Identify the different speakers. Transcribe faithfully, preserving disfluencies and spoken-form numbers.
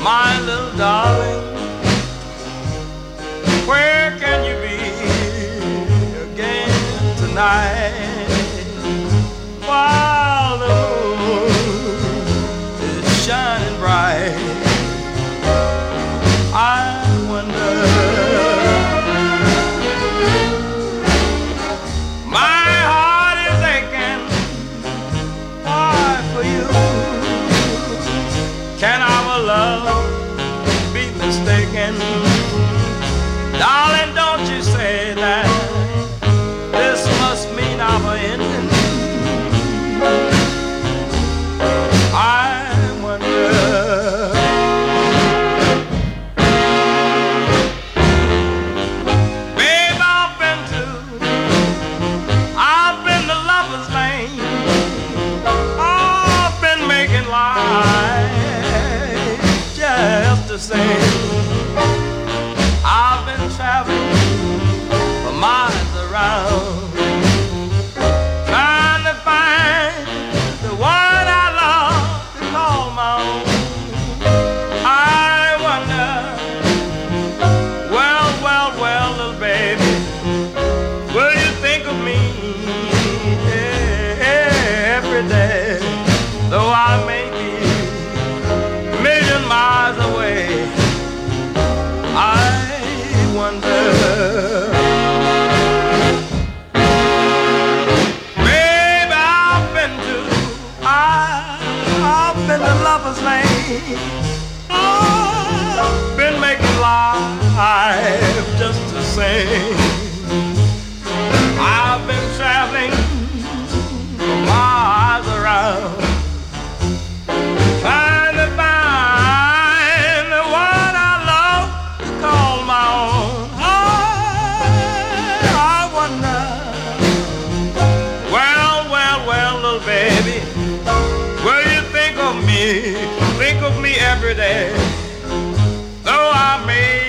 Speaker 1: My little darling, where can you be again tonight? While the moon is shining bright, I wonder. My heart is aching, why for you? Can our love be mistaken? Darling, don't you say that this must mean our ending. I wonder. Babe, I've been to, I've been to Lover's Lane. I've been making lies just the same. I've been traveling for miles around, trying to find the one I love to call my own. I wonder, well, well, well, little baby, will you think of me every day? Though I may be a million miles away, I wonder. Baby, I've been to, I, I've been to Lover's Lane. I've been making life just the same. I've been traveling for miles around, trying to find the one I love to call my own. I, I wonder, well, well, well, little baby, will you think of me, think of me every day, though I may